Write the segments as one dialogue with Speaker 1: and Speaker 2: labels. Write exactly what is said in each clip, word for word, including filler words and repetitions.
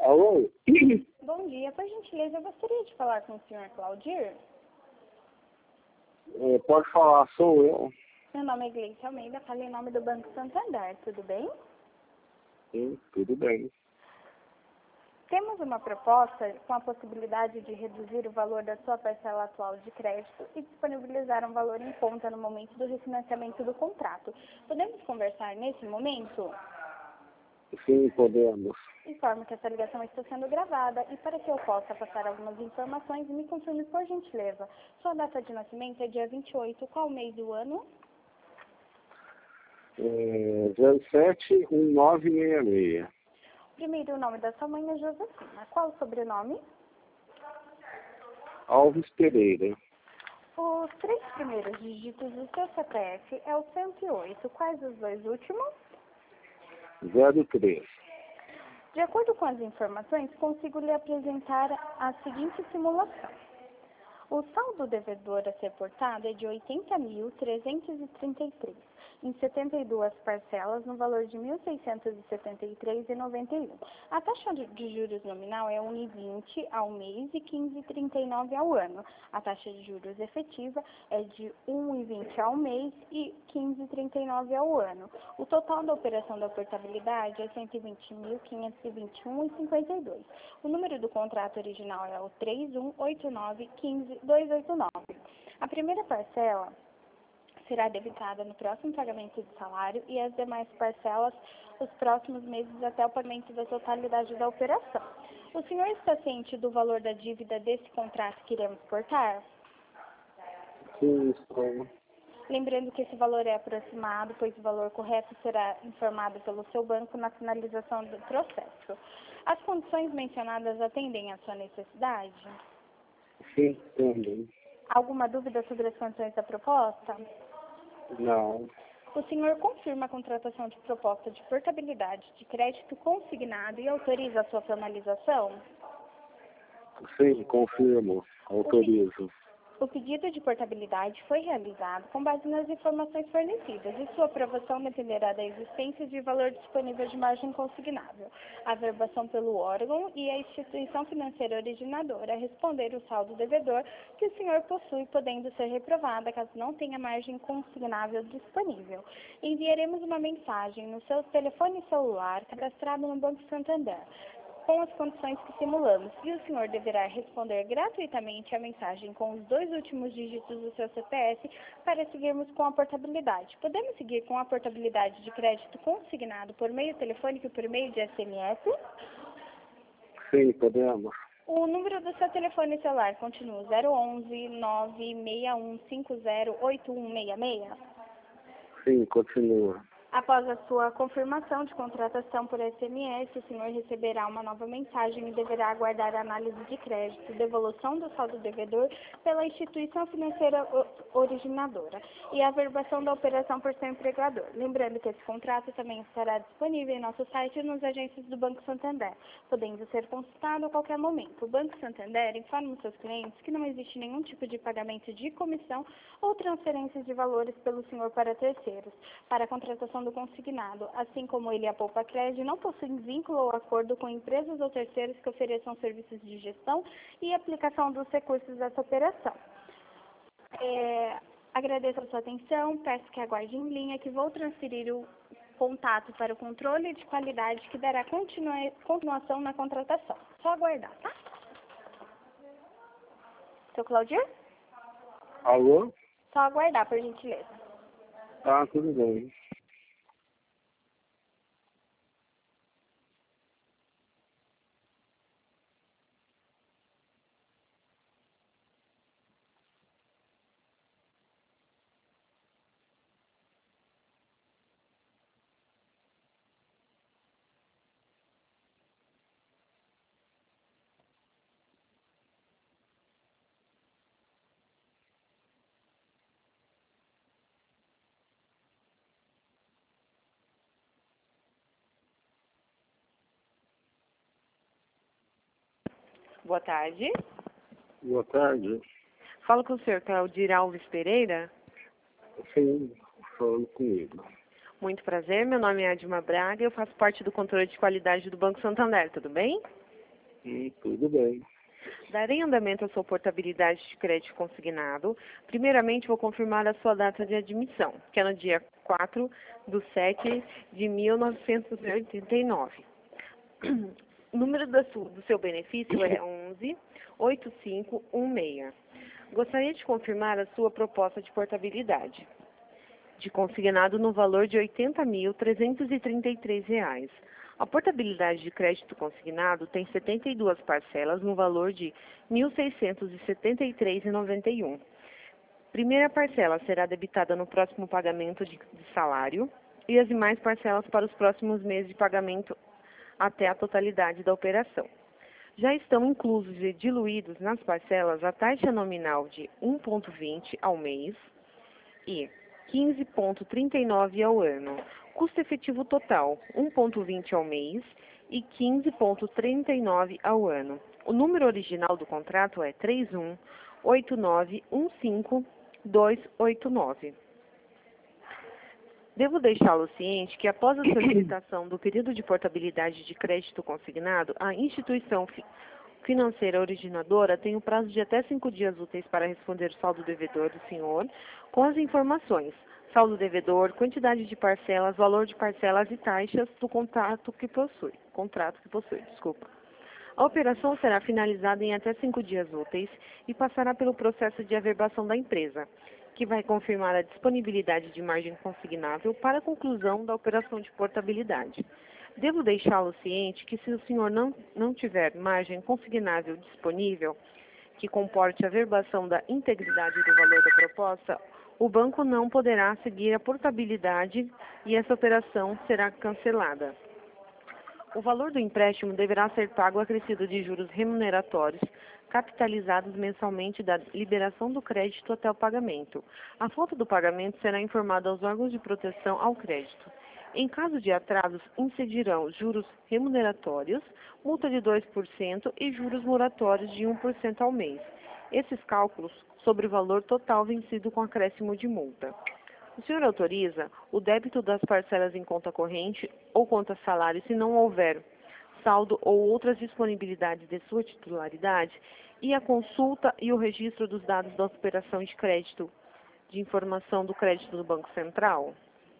Speaker 1: Alô?
Speaker 2: Bom dia, por gentileza, eu gostaria de falar com o senhor Claudir.
Speaker 1: É, pode falar, sou eu.
Speaker 2: Meu nome é Gleice Almeida, falo em nome do Banco Santander, tudo bem?
Speaker 1: Sim, tudo bem.
Speaker 2: Temos uma proposta com a possibilidade de reduzir o valor da sua parcela atual de crédito e disponibilizar um valor em conta no momento do refinanciamento do contrato. Podemos conversar nesse momento?
Speaker 1: Sim, podemos.
Speaker 2: Informo que essa ligação está sendo gravada e para que eu possa passar algumas informações, me confirme por gentileza. Sua data de nascimento é dia vinte e oito, qual mês do ano?
Speaker 1: É, zero sete um nove seis seis.
Speaker 2: Primeiro, o nome da sua mãe é Josefina. Qual o sobrenome?
Speaker 1: Alves Pereira.
Speaker 2: Os três primeiros dígitos do seu C P F é o cento e oito. Quais os dois últimos?
Speaker 1: zero três.
Speaker 2: De acordo com as informações, consigo lhe apresentar a seguinte simulação. O saldo devedor a ser portado é de oitenta mil trezentos e trinta e três, em setenta e duas parcelas, no valor de mil seiscentos e setenta e três reais e noventa e um centavos. A taxa de juros nominal é um vírgula vinte ao mês e quinze vírgula trinta e nove ao ano. A taxa de juros efetiva é de um vírgula vinte ao mês e quinze vírgula trinta e nove ao ano. O total da operação da portabilidade é cento e vinte mil quinhentos e vinte e um reais e cinquenta e dois centavos. O número do contrato original é o três um oito nove um cinco dois oito nove. A primeira parcela será debitada no próximo pagamento do salário e as demais parcelas os próximos meses até o pagamento da totalidade da operação. O senhor está ciente do valor da dívida desse contrato que iremos portar?
Speaker 1: Sim, estou.
Speaker 2: Lembrando que esse valor é aproximado, pois o valor correto será informado pelo seu banco na finalização do processo. As condições mencionadas atendem à sua necessidade?
Speaker 1: Sim, também.
Speaker 2: Alguma dúvida sobre as condições da proposta?
Speaker 1: Não.
Speaker 2: O senhor confirma a contratação de proposta de portabilidade de crédito consignado e autoriza a sua formalização?
Speaker 1: Sim, confirmo. Autorizo.
Speaker 2: O pedido de portabilidade foi realizado com base nas informações fornecidas e sua aprovação dependerá da existência de valor disponível de margem consignável, a averbação pelo órgão e a instituição financeira originadora a responder o saldo devedor que o senhor possui, podendo ser reprovada caso não tenha margem consignável disponível. Enviaremos uma mensagem no seu telefone celular cadastrado no Banco Santander, com as condições que simulamos, e o senhor deverá responder gratuitamente a mensagem com os dois últimos dígitos do seu C P F para seguirmos com a portabilidade. Podemos seguir com a portabilidade de crédito consignado por meio telefônico e por meio de S M S?
Speaker 1: Sim, podemos.
Speaker 2: O número do seu telefone celular continua zero onze nove seis um cinco zero oito um seis seis?
Speaker 1: Sim, continua.
Speaker 2: Após a sua confirmação de contratação por S M S, o senhor receberá uma nova mensagem e deverá aguardar a análise de crédito, devolução do saldo devedor pela instituição financeira originadora e a averbação da operação por seu empregador. Lembrando que esse contrato também estará disponível em nosso site e nas agências do Banco Santander, podendo ser consultado a qualquer momento. O Banco Santander informa os seus clientes que não existe nenhum tipo de pagamento de comissão ou transferência de valores pelo senhor para terceiros. Para a contratação do consignado, assim como ele e a Poupa Crédito, não possuem vínculo ou acordo com empresas ou terceiros que ofereçam serviços de gestão e aplicação dos recursos dessa operação. É, agradeço a sua atenção, peço que aguarde em linha que vou transferir o contato para o controle de qualidade que dará continua, continuação na contratação. Só aguardar, tá? Seu Claudir?
Speaker 1: Alô?
Speaker 2: Só aguardar, por gentileza.
Speaker 1: Tá, tudo bem.
Speaker 3: Boa tarde.
Speaker 1: Boa tarde.
Speaker 3: Falo com o senhor Claudir Alves Pereira.
Speaker 1: Sim, falando comigo.
Speaker 3: Muito prazer, meu nome é Adma Braga e eu faço parte do controle de qualidade do Banco Santander, tudo bem?
Speaker 1: Hum, tudo bem.
Speaker 3: Darei andamento à sua portabilidade de crédito consignado. Primeiramente, vou confirmar a sua data de admissão, que é no dia quatro de sete de mil novecentos e oitenta e nove. O número da su- do seu benefício é onze oito cinco um seis. Gostaria de confirmar a sua proposta de portabilidade de consignado no valor de oitenta mil trezentos e trinta e três reais. A portabilidade de crédito consignado tem setenta e duas parcelas no valor de mil seiscentos e setenta e três reais e noventa e um. Primeira parcela será debitada no próximo pagamento de, de salário e as demais parcelas para os próximos meses de pagamento até a totalidade da operação. Já estão inclusos e diluídos nas parcelas a taxa nominal de um vírgula vinte ao mês e quinze vírgula trinta e nove ao ano. Custo efetivo total, um vírgula vinte ao mês e quinze vírgula trinta e nove ao ano. O número original do contrato é três um oito nove um cinco dois oito nove. Devo deixá-lo ciente que após a solicitação do período de portabilidade de crédito consignado, a instituição fi- financeira originadora tem o prazo de até cinco dias úteis para responder o saldo devedor do senhor com as informações: saldo devedor, quantidade de parcelas, valor de parcelas e taxas do contrato que possui. Contrato que possui, desculpa. A operação será finalizada em até cinco dias úteis e passará pelo processo de averbação da empresa, que vai confirmar a disponibilidade de margem consignável para a conclusão da operação de portabilidade. Devo deixá-lo ciente que, se o senhor não, não tiver margem consignável disponível, que comporte a averbação da integridade do valor da proposta, o banco não poderá seguir a portabilidade e essa operação será cancelada. O valor do empréstimo deverá ser pago acrescido de juros remuneratórios, capitalizados mensalmente da liberação do crédito até o pagamento. A falta do pagamento será informada aos órgãos de proteção ao crédito. Em caso de atrasos, incidirão juros remuneratórios, multa de dois por cento e juros moratórios de um por cento ao mês. Esses cálculos sobre o valor total vencido com acréscimo de multa. O senhor autoriza o débito das parcelas em conta corrente ou conta salário se não houver saldo ou outras disponibilidades de sua titularidade e a consulta e o registro dos dados da operação de crédito de informação do crédito do Banco Central?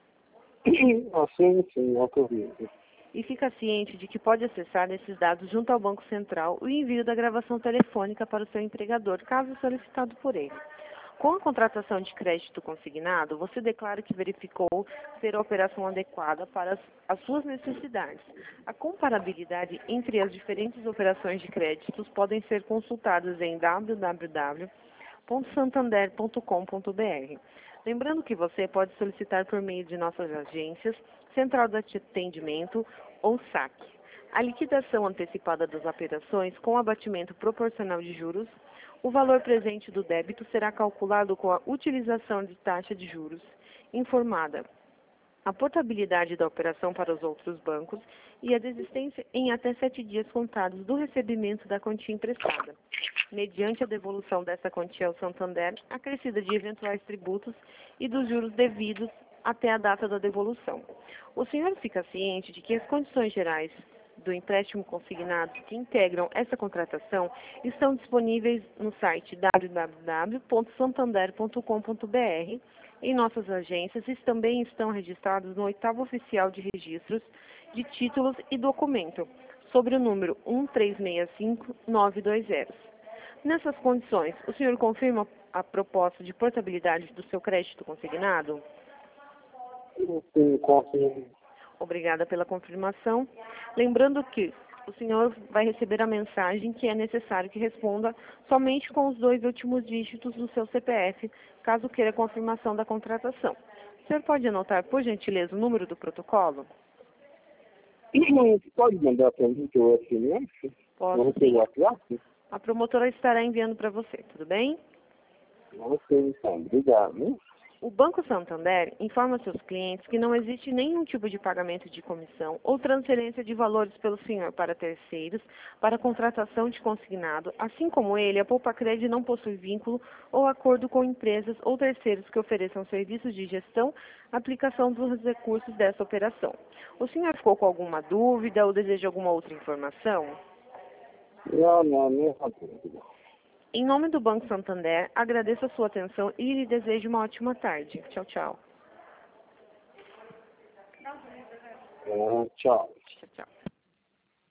Speaker 1: Ah, sim, sim, autorizo.
Speaker 3: E fica ciente de que pode acessar esses dados junto ao Banco Central o envio da gravação telefônica para o seu empregador, caso solicitado por ele. Com a contratação de crédito consignado, você declara que verificou ser a operação adequada para as, as suas necessidades. A comparabilidade entre as diferentes operações de créditos podem ser consultadas em w w w ponto santander ponto com ponto b r. Lembrando que você pode solicitar por meio de nossas agências, Central de Atendimento ou S A C. A liquidação antecipada das operações com abatimento proporcional de juros. O valor presente do débito será calculado com a utilização de taxa de juros informada, a portabilidade da operação para os outros bancos e a desistência em até sete dias contados do recebimento da quantia emprestada, mediante a devolução dessa quantia ao Santander, acrescida de eventuais tributos e dos juros devidos até a data da devolução. O senhor fica ciente de que as condições gerais do empréstimo consignado que integram essa contratação estão disponíveis no site w w w ponto santander ponto com ponto b r. Em nossas agências e também estão registrados no oitavo oficial de registros de títulos e documento, sobre o número um três seis cinco nove dois zero. Nessas condições, o senhor confirma a proposta de portabilidade do seu crédito consignado?
Speaker 1: Sim, confirmo.
Speaker 3: Obrigada pela confirmação. Lembrando que o senhor vai receber a mensagem que é necessário que responda somente com os dois últimos dígitos do seu C P F, caso queira confirmação da contratação. O senhor pode anotar, por gentileza, o número do protocolo?
Speaker 1: Pode mandar para mim o S M S?
Speaker 3: Posso,
Speaker 1: Não tem
Speaker 3: sim.
Speaker 1: WhatsApp?
Speaker 3: A promotora estará enviando para você, tudo bem?
Speaker 1: Ok, então, obrigado.
Speaker 3: O Banco Santander informa seus clientes que não existe nenhum tipo de pagamento de comissão ou transferência de valores pelo senhor para terceiros para contratação de consignado, assim como ele, a Poupacred não possui vínculo ou acordo com empresas ou terceiros que ofereçam serviços de gestão, aplicação dos recursos dessa operação. O senhor ficou com alguma dúvida ou deseja alguma outra informação?
Speaker 1: Não, não, nenhuma dúvida.
Speaker 3: Em nome do Banco Santander, agradeço a sua atenção e lhe desejo uma ótima tarde. Tchau, tchau.
Speaker 1: É, tchau.